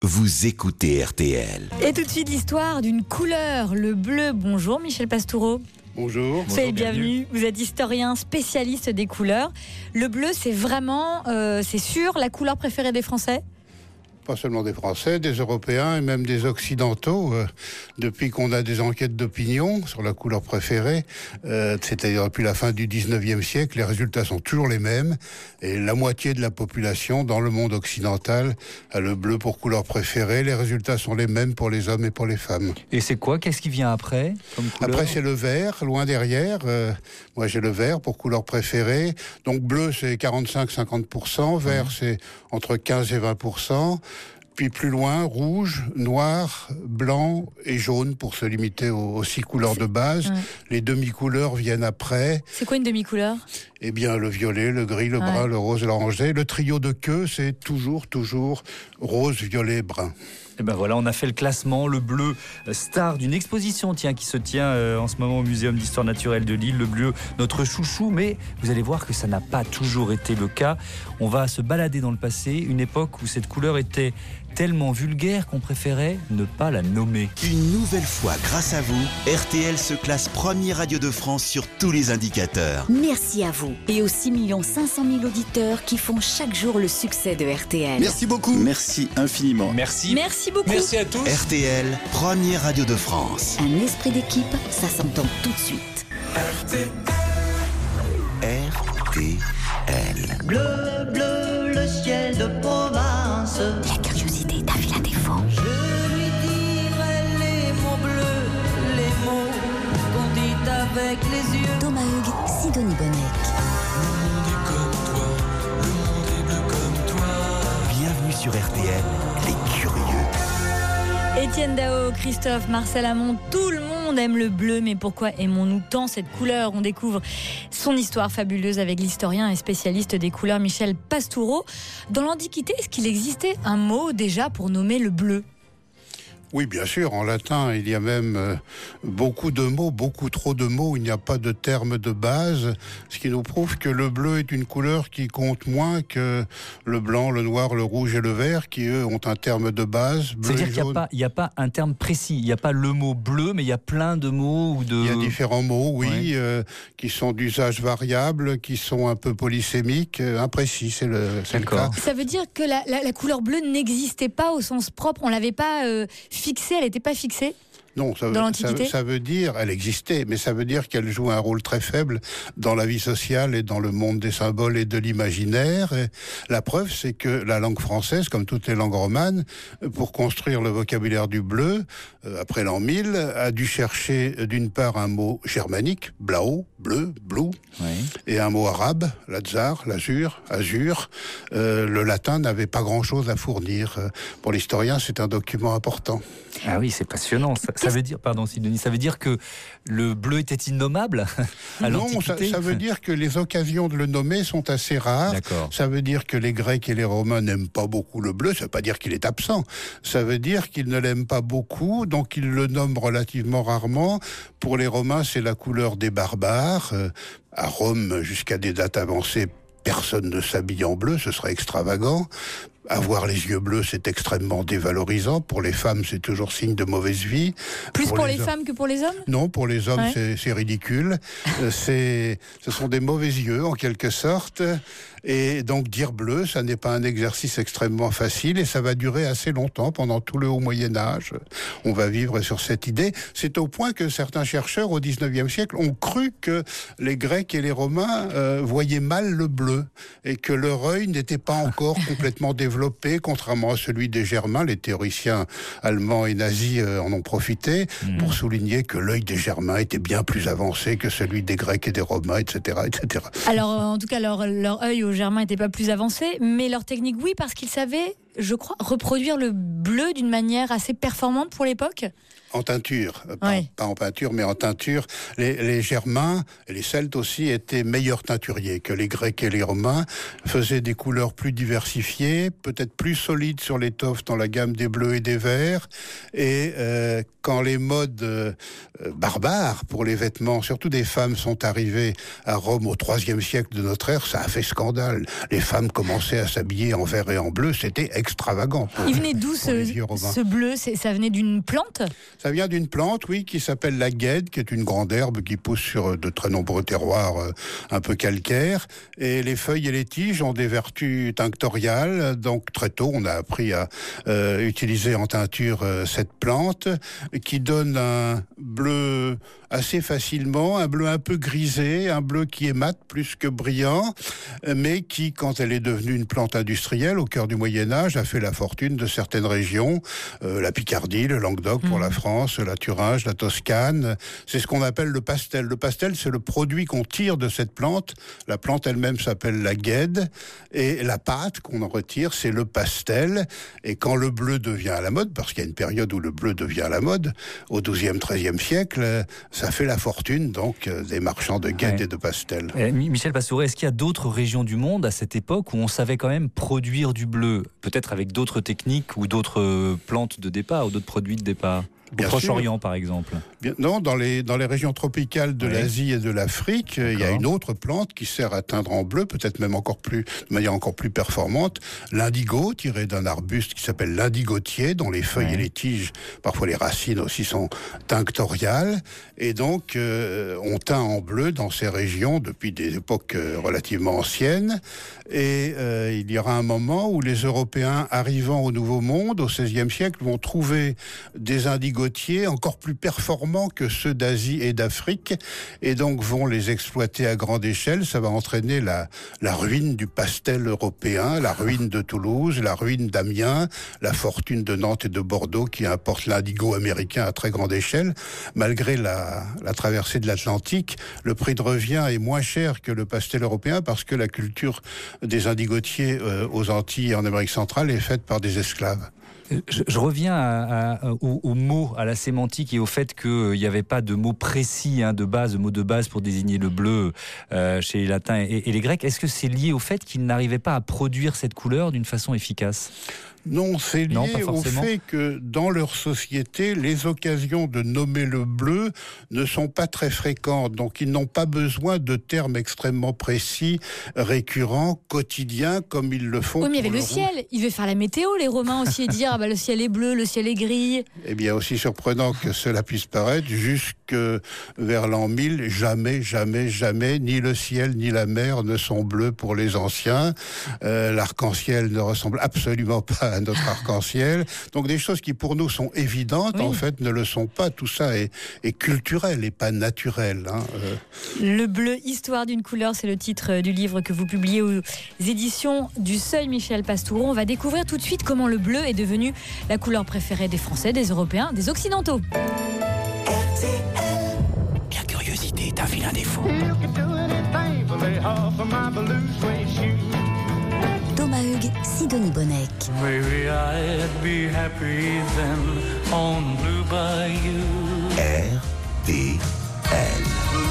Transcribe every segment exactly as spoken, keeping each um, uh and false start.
Vous écoutez R T L. Et tout de suite l'histoire d'une couleur, le bleu. Bonjour Michel Pastoureau. Bonjour. Soyez bienvenue. Vous êtes historien spécialiste des couleurs. Le bleu, c'est vraiment, euh, c'est sûr, la couleur préférée des Français ? Pas seulement des Français, des Européens et même des Occidentaux. Euh, depuis qu'on a des enquêtes d'opinion sur la couleur préférée, euh, c'est-à-dire depuis la fin du dix-neuvième siècle, les résultats sont toujours les mêmes. Et la moitié de la population dans le monde occidental a le bleu pour couleur préférée. Les résultats sont les mêmes pour les hommes et pour les femmes. Et c'est quoi ? Qu'est-ce qui vient après comme couleur ? Après, c'est le vert, loin derrière. Euh, moi, j'ai le vert pour couleur préférée. Donc bleu, c'est quarante-cinq à cinquante pour cent. Vert, mmh. c'est entre quinze et vingt pour cent. Puis plus loin, rouge, noir, blanc et jaune pour se limiter aux, aux six couleurs de base. Ouais. Les demi-couleurs viennent après. C'est quoi une demi-couleur ? Eh bien, le violet, le gris, le ouais. brun, le rose et l'orangé. Le trio de queue, c'est toujours, toujours rose, violet, brun. Et ben voilà, on a fait le classement. Le bleu, star d'une exposition tiens, qui se tient euh, en ce moment au Muséum d'Histoire Naturelle de Lille. Le bleu, notre chouchou, mais vous allez voir que ça n'a pas toujours été le cas. On va se balader dans le passé, une époque où cette couleur était tellement vulgaire qu'on préférait ne pas la nommer. Une nouvelle fois, grâce à vous, R T L se classe première radio de France sur tous les indicateurs. Merci à vous et aux six millions cinq cent mille auditeurs qui font chaque jour le succès de R T L. Merci beaucoup. Merci infiniment. Merci. Merci beaucoup. Merci à tous. R T L, première radio de France. Un esprit d'équipe, ça s'entend tout de suite. R T L. R T L. Bleu, bleu, le ciel de Provence. La curiosité t'a fait la défense. Je lui dirai les mots bleus, les mots qu'on dit avec les yeux. Thomas Hugues, Sidonie Bonnec. Le monde est comme toi, le monde est bleu comme toi. Bienvenue sur R T L, les curieux. Étienne Dao, Christophe, Marcel Amont, tout le monde aime le bleu, mais pourquoi aimons-nous tant cette couleur ? On découvre son histoire fabuleuse avec l'historien et spécialiste des couleurs Michel Pastoureau. Dans l'Antiquité, est-ce qu'il existait un mot déjà pour nommer le bleu ? Oui, bien sûr. En latin, il y a même euh, beaucoup de mots, beaucoup trop de mots. Il n'y a pas de terme de base, ce qui nous prouve que le bleu est une couleur qui compte moins que le blanc, le noir, le rouge et le vert, qui eux ont un terme de base. C'est-à-dire qu'il n'y a, a pas un terme précis. Il n'y a pas le mot bleu, mais il y a plein de mots ou de. Il y a différents mots, oui, ouais. euh, qui sont d'usage variable, qui sont un peu polysémiques, euh, imprécis. C'est le, c'est le cas. Ça veut dire que la, la, la couleur bleue n'existait pas au sens propre. On l'avait pas. Euh, fixée, elle n'était pas fixée ? Non, ça veut, ça, ça veut dire, elle existait, mais ça veut dire qu'elle joue un rôle très faible dans la vie sociale et dans le monde des symboles et de l'imaginaire. Et la preuve, c'est que la langue française, comme toutes les langues romanes, pour construire le vocabulaire du bleu, euh, après l'an mille, a dû chercher d'une part un mot germanique, blau, bleu, blue, oui. et un mot arabe, l'azar, l'azur, azur. Euh, le latin n'avait pas grand-chose à fournir. Pour l'historien, c'est un document important. Ah oui, c'est passionnant. Ça, ça veut dire, pardon, Sidonie, ça veut dire que le bleu était innommable à l'Antiquité ? Non, ça, ça veut dire que les occasions de le nommer sont assez rares. D'accord. Ça veut dire que les Grecs et les Romains n'aiment pas beaucoup le bleu. Ça veut pas dire qu'il est absent. Ça veut dire qu'ils ne l'aiment pas beaucoup, donc ils le nomment relativement rarement. Pour les Romains, c'est la couleur des barbares. Euh, à Rome, jusqu'à des dates avancées, personne ne s'habille en bleu, ce serait extravagant. Avoir les yeux bleus, c'est extrêmement dévalorisant. Pour les femmes, c'est toujours signe de mauvaise vie. Plus pour, pour les, les femmes que pour les hommes ? Non, pour les hommes, ouais. c'est, c'est ridicule. c'est, ce sont des mauvais yeux, en quelque sorte. Et donc, dire bleu, ça n'est pas un exercice extrêmement facile et ça va durer assez longtemps, pendant tout le haut Moyen-Âge. On va vivre sur cette idée. C'est au point que certains chercheurs, au dix-neuvième siècle, ont cru que les Grecs et les Romains euh, voyaient mal le bleu et que leur œil n'était pas encore complètement développé, contrairement à celui des Germains. Les théoriciens allemands et nazis euh, en ont profité mmh. pour souligner que l'œil des Germains était bien plus avancé que celui des Grecs et des Romains, et cetera, et cetera. Alors, en tout cas, leur, leur œil aux Germains n'était pas plus avancé, mais leur technique, oui, parce qu'ils savaient, je crois, reproduire le bleu d'une manière assez performante pour l'époque. En teinture, pas, ouais. pas en peinture, mais en teinture. Les, les Germains et les Celtes aussi étaient meilleurs teinturiers que les Grecs et les Romains, faisaient des couleurs plus diversifiées, peut-être plus solides sur l'étoffe dans la gamme des bleus et des verts. Et euh, quand les modes euh, barbares pour les vêtements, surtout des femmes, sont arrivés à Rome au troisième siècle de notre ère, ça a fait scandale. Les femmes commençaient à s'habiller en vert et en bleu, c'était extravagant. Il venait d'où ce, ce, les vieux romains. ce bleu, c'est, ça venait d'une plante ? Ça vient d'une plante, oui, qui s'appelle la guêde, qui est une grande herbe qui pousse sur de très nombreux terroirs euh, un peu calcaires. Et les feuilles et les tiges ont des vertus tinctoriales. Donc très tôt, on a appris à euh, utiliser en teinture euh, cette plante qui donne un bleu assez facilement, un bleu un peu grisé, un bleu qui est mat plus que brillant, mais qui, quand elle est devenue une plante industrielle au cœur du Moyen-Âge, a fait la fortune de certaines régions, euh, la Picardie, le Languedoc pour mmh. la France, la Thuringe, la Toscane. C'est ce qu'on appelle le pastel. Le pastel, c'est le produit qu'on tire de cette plante. La plante elle-même s'appelle la guêde, et la pâte qu'on en retire, c'est le pastel. Et quand le bleu devient à la mode, parce qu'il y a une période où le bleu devient à la mode, au douzième, treizième siècle, ça fait la fortune donc des marchands de guêdes ouais. et de pastels. Eh, Michel Pastoureau, est-ce qu'il y a d'autres régions du monde à cette époque où on savait quand même produire du bleu, peut-être avec d'autres techniques ou d'autres plantes de départ ou d'autres produits de départ ? Au Proche-Orient, par exemple. Bien, non, dans les, dans les régions tropicales de oui. l'Asie et de l'Afrique, D'accord. il y a une autre plante qui sert à teindre en bleu, peut-être même encore plus, de manière encore plus performante, l'indigo, tiré d'un arbuste qui s'appelle l'indigotier, dont les feuilles oui. et les tiges, parfois les racines aussi, sont tinctoriales. Et donc, euh, on teint en bleu dans ces régions depuis des époques euh, relativement anciennes. Et euh, il y aura un moment où les Européens arrivant au Nouveau Monde, au seizième siècle, vont trouver des indigos encore plus performants que ceux d'Asie et d'Afrique, et donc vont les exploiter à grande échelle. Ça va entraîner la, la ruine du pastel européen, la ruine de Toulouse, la ruine d'Amiens, la fortune de Nantes et de Bordeaux qui importent l'indigo américain à très grande échelle. Malgré la, la traversée de l'Atlantique, le prix de revient est moins cher que le pastel européen parce que la culture des indigotiers euh, aux Antilles et en Amérique centrale est faite par des esclaves. Je, je reviens à, à, au, au mot, à la sémantique et au fait qu'il n'y avait pas de mot précis, hein, de base, de mot de base pour désigner le bleu euh, chez les latins et, et les grecs. Est-ce que c'est lié au fait qu'ils n'arrivaient pas à produire cette couleur d'une façon efficace ? Non, c'est lié non, au fait que dans leur société, les occasions de nommer le bleu ne sont pas très fréquentes. Donc, ils n'ont pas besoin de termes extrêmement précis, récurrents, quotidiens, comme ils le font. Oui, mais il y avait le, le ciel. Ils devaient faire la météo, les Romains aussi, et dire ah bah, le ciel est bleu, le ciel est gris. Eh bien, aussi surprenant que cela puisse paraître, jusque vers l'an mille, jamais, jamais, jamais, ni le ciel ni la mer ne sont bleus pour les anciens. Euh, l'arc-en-ciel ne ressemble absolument pas à notre arc-en-ciel. Donc des choses qui pour nous sont évidentes, oui. en fait, ne le sont pas. Tout ça est, est culturel et pas naturel. Hein. Euh... Le bleu, histoire d'une couleur, c'est le titre du livre que vous publiez aux éditions du Seuil, Michel Pastoureau. On va découvrir tout de suite comment le bleu est devenu la couleur préférée des Français, des Européens, des Occidentaux. R T L. La curiosité est un vilain défaut. Thomas Hugues, Sidonie Bonnec. Maybe I'd be happy then on Blue Bayou. R T L.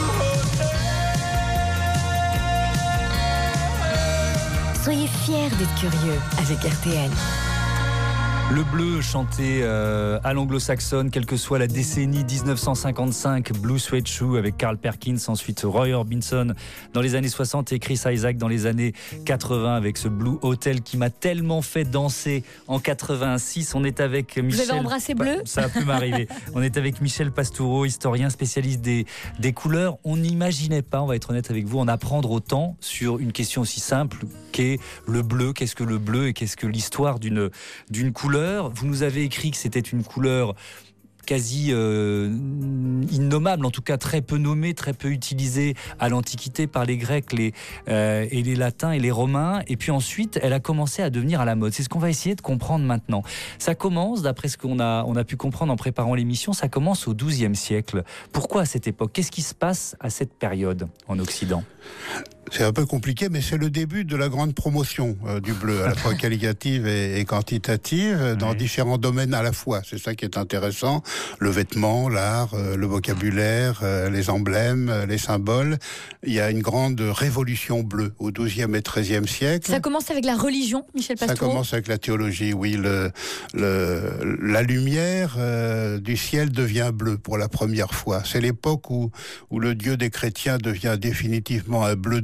Soyez fiers d'être curieux avec R T L. Le bleu chanté euh, à l'anglo-saxonne, quelle que soit la décennie, dix-neuf cent cinquante-cinq, Blue Suede Shoe avec Carl Perkins, ensuite Roy Orbison dans les années soixante et Chris Isaak dans les années quatre-vingts avec ce Blue Hotel qui m'a tellement fait danser en quatre-vingt-six. On est avec Michel... Vous avez embrassé bleu ? Ça a pu m'arriver. On est avec Michel Pastoureau, historien spécialiste des, des couleurs. On n'imaginait pas, on va être honnête avec vous, en apprendre autant sur une question aussi simple qu'est le bleu. Qu'est-ce que le bleu et qu'est-ce que l'histoire d'une, d'une couleur ? Vous nous avez écrit que c'était une couleur quasi euh, innommable, en tout cas très peu nommée, très peu utilisée à l'Antiquité par les Grecs les, euh, et les Latins et les Romains. Et puis ensuite, elle a commencé à devenir à la mode. C'est ce qu'on va essayer de comprendre maintenant. Ça commence, d'après ce qu'on a, on a pu comprendre en préparant l'émission, ça commence au douzième siècle. Pourquoi à cette époque ? Qu'est-ce qui se passe à cette période en Occident ? C'est un peu compliqué, mais c'est le début de la grande promotion euh, du bleu, à la fois qualitative et, et quantitative, euh, dans oui. différents domaines à la fois. C'est ça qui est intéressant. Le vêtement, l'art, euh, le vocabulaire, euh, les emblèmes, euh, les symboles. Il y a une grande révolution bleue au douzième et treizième siècle. Ça commence avec la religion, Michel Pastoureau ? Ça commence avec la théologie, oui. Le, le, la lumière euh, du ciel devient bleue pour la première fois. C'est l'époque où, où le Dieu des chrétiens devient définitivement un bleu de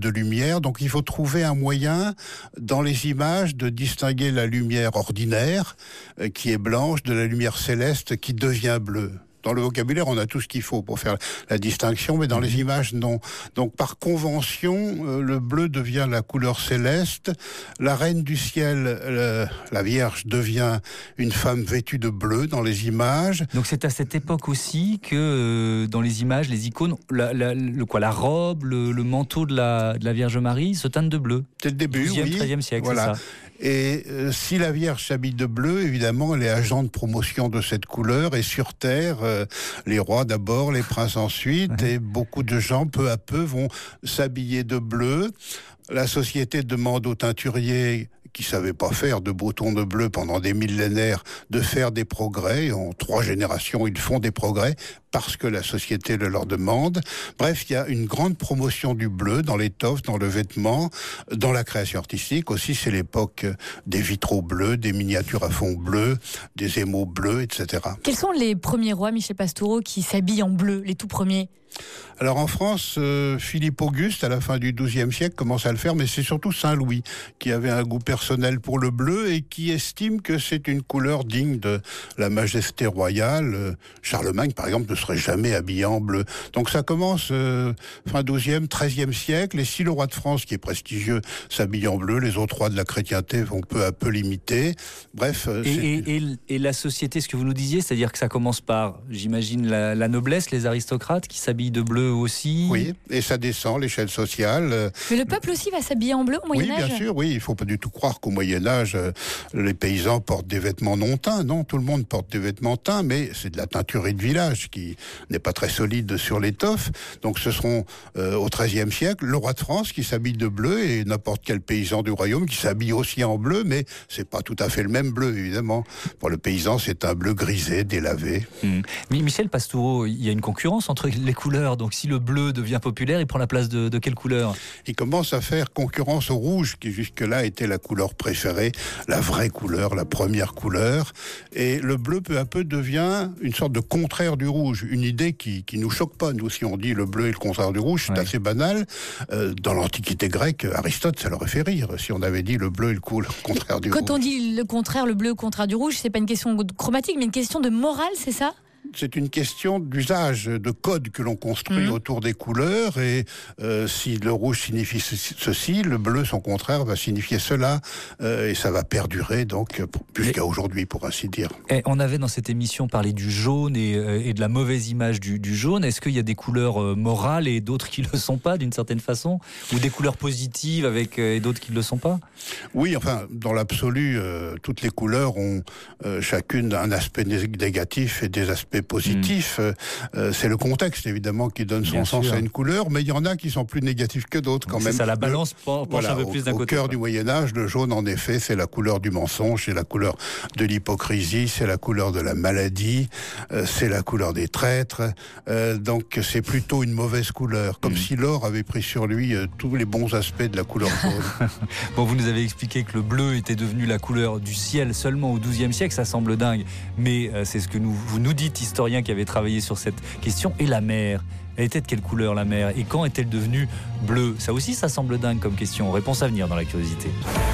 de lumière. Donc il faut trouver un moyen dans les images de distinguer la lumière ordinaire, euh, qui est blanche, de la lumière céleste qui devient bleue. Dans le vocabulaire, on a tout ce qu'il faut pour faire la distinction, mais dans les images, non. Donc, par convention, euh, le bleu devient la couleur céleste. La reine du ciel, euh, la Vierge, devient une femme vêtue de bleu dans les images. Donc, c'est à cette époque aussi que, euh, dans les images, les icônes, la, la, le, quoi, la robe, le, le manteau de la, de la Vierge Marie se teinte de bleu. C'est le début, douzième, oui. treizième siècle, voilà. c'est ça. Et euh, si la Vierge s'habille de bleu, évidemment, elle est agent de promotion de cette couleur. Et sur Terre, euh, les rois d'abord, les princes ensuite, ouais. Et beaucoup de gens, peu à peu, vont s'habiller de bleu. La société demande aux teinturiers qui ne savaient pas faire de beaux tons de bleu pendant des millénaires, de faire des progrès. En trois générations, ils font des progrès parce que la société le leur demande. Bref, il y a une grande promotion du bleu dans l'étoffe, dans le vêtement, dans la création artistique. Aussi, c'est l'époque des vitraux bleus, des miniatures à fond bleu, des émaux bleus, et cetera. Quels sont les premiers rois, Michel Pastoureau, qui s'habillent en bleu, les tout premiers ? Alors en France, euh, Philippe Auguste, à la fin du douzième siècle, commence à le faire, mais c'est surtout Saint-Louis qui avait un goût personnel pour le bleu et qui estime que c'est une couleur digne de la majesté royale. Euh, Charlemagne, par exemple, ne serait jamais habillé en bleu. Donc ça commence euh, fin douzième, treizième siècle, et si le roi de France, qui est prestigieux, s'habille en bleu, les autres rois de la chrétienté vont peu à peu l'imiter. Bref... Euh, et, et, et, et la société, ce que vous nous disiez, c'est-à-dire que ça commence par, j'imagine, la, la noblesse, les aristocrates qui s'habillent de bleu aussi. Oui, et ça descend l'échelle sociale. Mais le peuple aussi va s'habiller en bleu au Moyen-Âge ? Oui, bien sûr, oui. Il ne faut pas du tout croire qu'au Moyen-Âge, euh, les paysans portent des vêtements non teints. Non, tout le monde porte des vêtements teints, mais c'est de la teinturerie de village qui n'est pas très solide sur l'étoffe. Donc ce seront euh, au treizième siècle le roi de France qui s'habille de bleu et n'importe quel paysan du royaume qui s'habille aussi en bleu, mais c'est pas tout à fait le même bleu, évidemment. Pour le paysan, c'est un bleu grisé, délavé. Mmh. Mais Michel Pastoureau, il y a une concurrence entre les couleurs. Donc si le bleu devient populaire, il prend la place de, de quelle couleur ? Il commence à faire concurrence au rouge, qui jusque-là était la couleur préférée, la vraie couleur, la première couleur. Et le bleu, peu à peu, devient une sorte de contraire du rouge. Une idée qui qui nous choque pas. Nous, si on dit le bleu est le contraire du rouge, c'est ouais. assez banal. Euh, dans l'Antiquité grecque, Aristote, ça l'aurait fait rire si on avait dit le bleu est le contraire du Quand rouge. Quand on dit le contraire, le bleu au contraire du rouge, c'est pas une question chromatique, mais une question de morale, c'est ça ? C'est une question d'usage, de code que l'on construit mmh. autour des couleurs. Et euh, si le rouge signifie ceci, le bleu, son contraire, va signifier cela. Euh, et ça va perdurer, donc, jusqu'à aujourd'hui, pour ainsi dire. Et on avait dans cette émission parlé du jaune et, et de la mauvaise image du, du jaune. Est-ce qu'il y a des couleurs morales et d'autres qui ne le sont pas, d'une certaine façon ? Ou des couleurs positives avec, et d'autres qui ne le sont pas ? Oui, enfin, dans l'absolu, euh, toutes les couleurs ont euh, chacune un aspect négatif et des aspects positif, mmh. euh, c'est le contexte évidemment qui donne son Bien sens sûr. à une couleur, mais il y en a qui sont plus négatifs que d'autres quand c'est même. C'est ça, la balance penche voilà, un peu plus d'un au, côté. Au cœur du Moyen-Âge, le jaune en effet, c'est la couleur du mensonge, c'est la couleur de l'hypocrisie, c'est la couleur de la maladie, euh, c'est la couleur des traîtres, euh, donc c'est plutôt une mauvaise couleur, comme mmh. si l'or avait pris sur lui euh, tous les bons aspects de la couleur jaune. Bon, vous nous avez expliqué que le bleu était devenu la couleur du ciel seulement au douzième siècle, ça semble dingue, mais euh, c'est ce que nous, vous nous dites, historien qui avait travaillé sur cette question. Et la mer, elle était de quelle couleur la mer ? Et quand est-elle devenue bleue ? Ça aussi, ça semble dingue comme question. Réponse à venir dans la curiosité.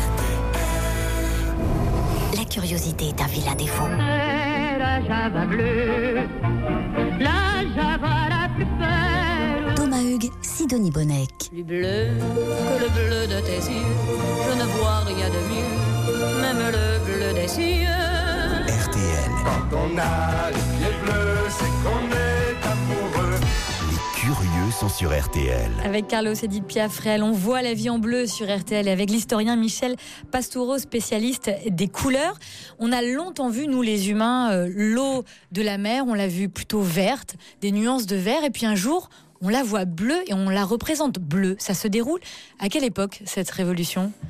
La curiosité est un vilain défaut. La Java bleue, la Java la plus belle. Thomas Hugues, Sidonie Bonnec. Plus bleu que le bleu de tes yeux, je ne vois rien de mieux, même le bleu des cieux. R T L. Quand on a les pieds bleus, c'est qu'on est amoureux. Les curieux sont sur R T L. Avec Carlos Edith Piaf-Réal, on voit la vie en bleu sur R T L. Et avec l'historien Michel Pastoureau, spécialiste des couleurs. On a longtemps vu, nous les humains, euh, l'eau de la mer, on l'a vue plutôt verte, des nuances de vert. Et puis un jour, on la voit bleue et on la représente bleue. Ça se déroule à quelle époque, cette révolution ?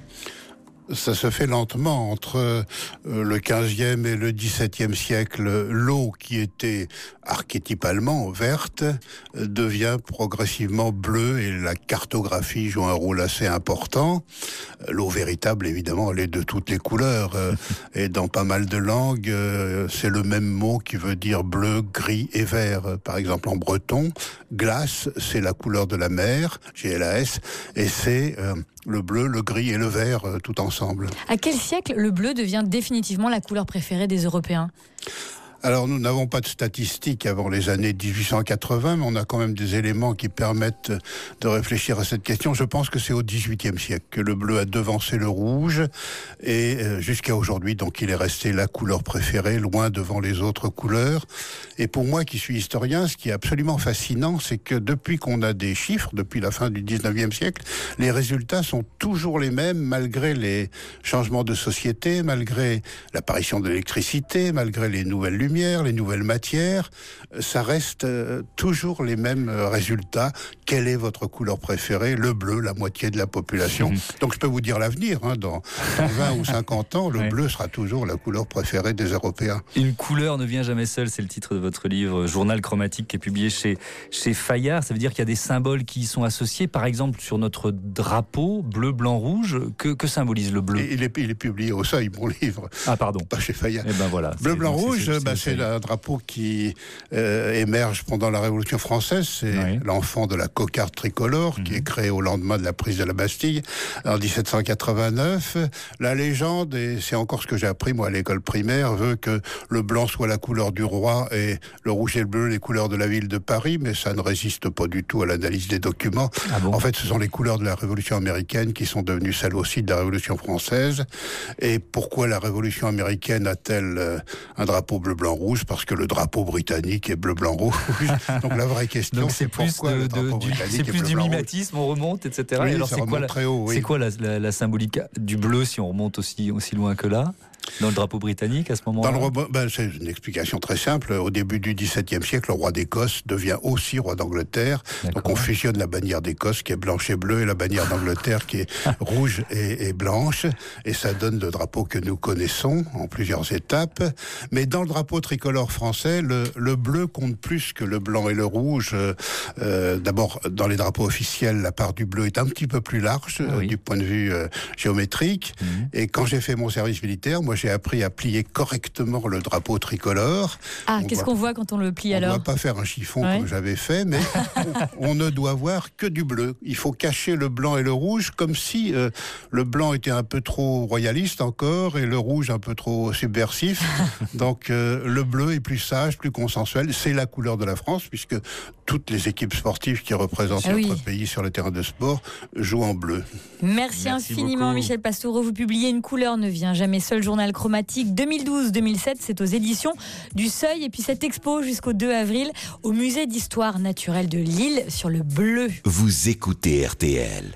Ça se fait lentement. Entre euh, le quinzième et le dix-septième siècle, l'eau qui était archétypalement verte euh, devient progressivement bleue et la cartographie joue un rôle assez important. L'eau véritable, évidemment, elle est de toutes les couleurs. Euh, et dans pas mal de langues, euh, c'est le même mot qui veut dire bleu, gris et vert. Par exemple, en breton, glace, c'est la couleur de la mer, G L A S, et c'est euh, le bleu, le gris et le vert euh, tout ensemble. À quel siècle le bleu devient définitivement la couleur préférée des Européens ? Alors, nous n'avons pas de statistiques avant les années dix-huit cent quatre-vingts, mais on a quand même des éléments qui permettent de réfléchir à cette question. Je pense que c'est au dix-huitième siècle que le bleu a devancé le rouge, et jusqu'à aujourd'hui, donc, il est resté la couleur préférée, loin devant les autres couleurs. Et pour moi, qui suis historien, ce qui est absolument fascinant, c'est que depuis qu'on a des chiffres, depuis la fin du dix-neuvième siècle, les résultats sont toujours les mêmes, malgré les changements de société, malgré l'apparition de l'électricité, malgré les nouvelles lumières, les nouvelles matières, ça reste euh, toujours les mêmes euh, résultats. Quelle est votre couleur préférée ? Le bleu, la moitié de la population. Mmh. Donc je peux vous dire l'avenir, hein, dans, dans vingt ou cinquante ans, le ouais. bleu sera toujours la couleur préférée des Européens. Une couleur ne vient jamais seule, c'est le titre de votre livre, Journal chromatique, qui est publié chez, chez Fayard. Ça veut dire qu'il y a des symboles qui y sont associés, par exemple sur notre drapeau, bleu, blanc, rouge. Que, que symbolise le bleu ? il est, il est publié au Seuil, mon livre. Ah pardon. Pas chez Fayard. Eh ben voilà, bleu, blanc, rouge, c'est, c'est, bah, c'est un drapeau qui euh, émerge pendant la Révolution française. C'est oui. l'enfant de la cocarde tricolore mmh. qui est créé au lendemain de la prise de la Bastille en dix-sept cent quatre-vingt-neuf. La légende, et c'est encore ce que j'ai appris moi à l'école primaire, veut que le blanc soit la couleur du roi et le rouge et le bleu les couleurs de la ville de Paris, mais ça ne résiste pas du tout à l'analyse des documents. Ah bon ? En fait, ce sont les couleurs de la Révolution américaine qui sont devenues celles aussi de la Révolution française. Et pourquoi la Révolution américaine a-t-elle euh, un drapeau bleu, blanc, rouge ? Parce que le drapeau britannique est bleu, blanc, rouge. Donc la vraie question, donc c'est, c'est plus pourquoi de, le drapeau du, britannique c'est plus est bleu, du blanc, mimétisme, on remonte, et cetera. Oui, et alors ça c'est quoi, la, très haut, oui. c'est quoi la, la, la symbolique du bleu si on remonte aussi, aussi loin que là ? Dans le drapeau britannique, à ce moment-là ? Dans le, ben, c'est une explication très simple. Au début du dix-septième siècle, le roi d'Écosse devient aussi roi d'Angleterre. D'accord. Donc on fusionne la bannière d'Écosse qui est blanche et bleue et la bannière d'Angleterre qui est rouge et, et blanche. Et ça donne le drapeau que nous connaissons en plusieurs étapes. Mais dans le drapeau tricolore français, le, le bleu compte plus que le blanc et le rouge. Euh, d'abord, dans les drapeaux officiels, la part du bleu est un petit peu plus large ah oui. euh, du point de vue euh, géométrique. Mmh. Et quand j'ai fait mon service militaire, moi j'ai appris à plier correctement le drapeau tricolore. Ah, on qu'est-ce doit, qu'on voit quand on le plie on alors ? On ne doit pas faire un chiffon ouais. comme j'avais fait, mais on, on ne doit voir que du bleu. Il faut cacher le blanc et le rouge, comme si euh, le blanc était un peu trop royaliste encore et le rouge un peu trop subversif. Donc euh, le bleu est plus sage, plus consensuel. C'est la couleur de la France, puisque toutes les équipes sportives qui représentent ah, notre oui. pays sur le terrain de sport jouent en bleu. Merci, Merci infiniment beaucoup. Michel Pastoureau. Vous publiez Une couleur ne vient jamais seul, journal chromatique deux mille douze deux mille sept, c'est aux éditions du Seuil. Et puis cette expo jusqu'au deux avril au musée d'histoire naturelle de Lille sur le bleu. Vous écoutez R T L.